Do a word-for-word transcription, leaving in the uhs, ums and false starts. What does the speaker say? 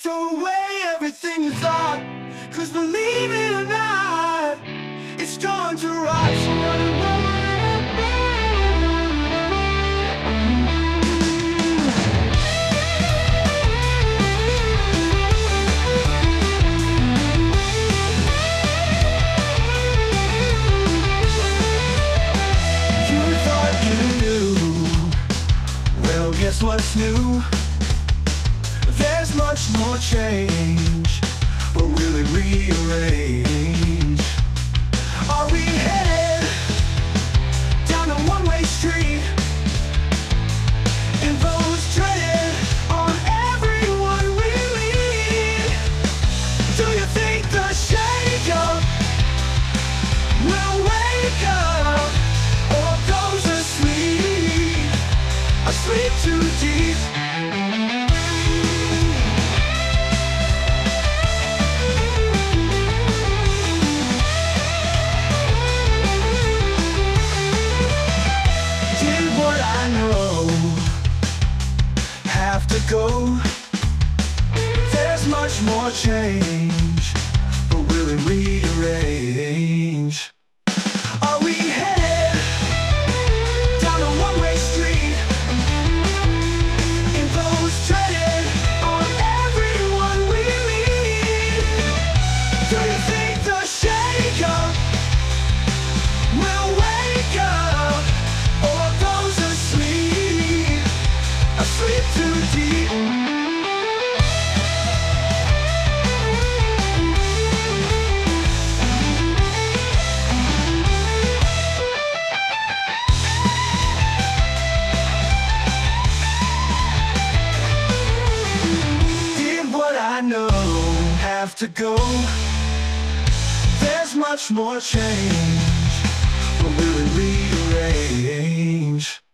Throw away everything you thought, cause believe it or not, it's starting to rot. You thought you knew, well, guess what's new? There's much more change, but will it rearrange? Are we headed down a one-way street? And those treaded on everyone we meet? Do you think the shake-up will wake up, or goes asleep, asleep too deep? Have to go. There's much more change, but will it rearrange? Are we headed down a one-way street? And those treaded on everyone we meet? Do you think the shake-up will wake up, or goes asleep, asleep too deep? Did what I know have to go? There's much more change, but will it rearrange?